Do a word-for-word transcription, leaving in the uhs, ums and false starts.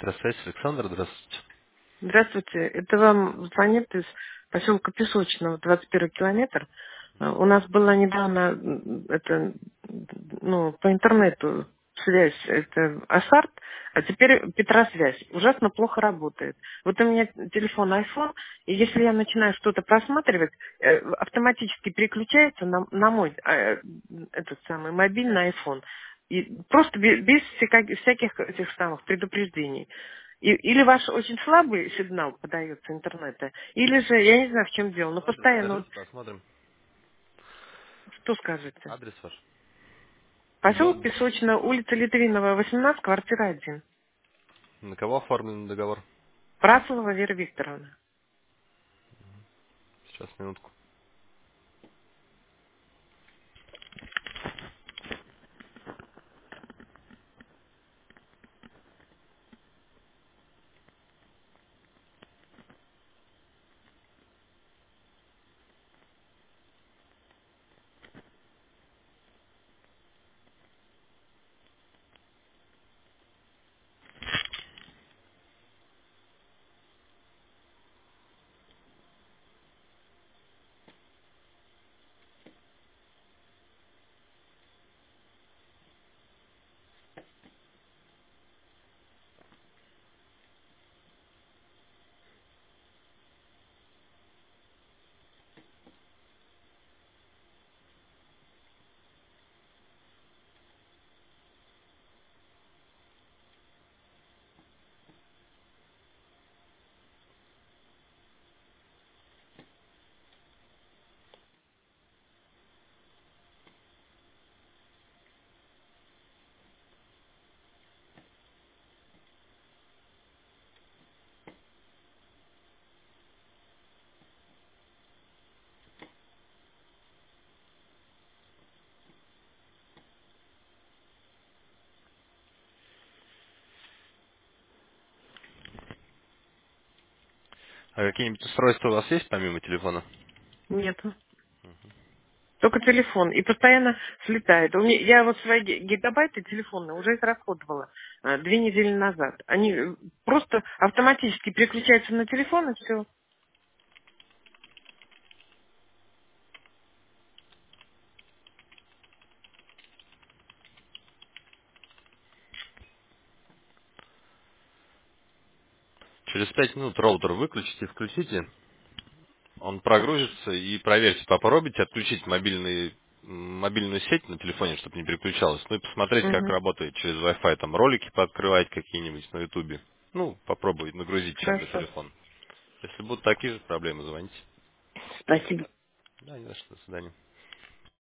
Электросвязь, Александр, здравствуйте. Здравствуйте. Это вам звонит из поселка Песочного, двадцать первый километр. Э, У нас была недавно м, это, ну, по интернету связь, это Асарт, а теперь Петросвязь. Ужасно плохо работает. Вот у меня телефон iPhone, и если я начинаю что-то просматривать, э, автоматически переключается на, на мой э, этот самый мобильный iPhone. И просто бе- без всяких, всяких этих самых предупреждений. И- или ваш очень слабый сигнал подается интернета, или же, я не знаю, в чем дело, но Адрес постоянно, вот, скажите, посмотрим. что скажете? Адрес ваш. Поселок Дом. Песочная, улица Литвинова, восемнадцать, квартира один. На кого оформлен договор? Прасолова Вера Викторовна. Сейчас, минутку. А какие-нибудь устройства у вас есть помимо телефона? Нет. Только телефон. И постоянно слетает. У меня, я вот свои ги- гигабайты телефона уже израсходовала э, две недели назад. Они э, просто автоматически переключаются на телефон, и все. Через пять минут роутер выключите, включите. Он прогрузится и проверьте. Попробуйте отключить мобильный, м, мобильную сеть на телефоне, чтобы не переключалась. Ну и посмотреть, как Угу. работает через Wi-Fi. Там ролики пооткрывать какие-нибудь на Ютубе. Ну, попробуй нагрузить чем-то Хорошо. телефон. Если будут такие же проблемы, звоните. Спасибо. Да, не за что. До свидания.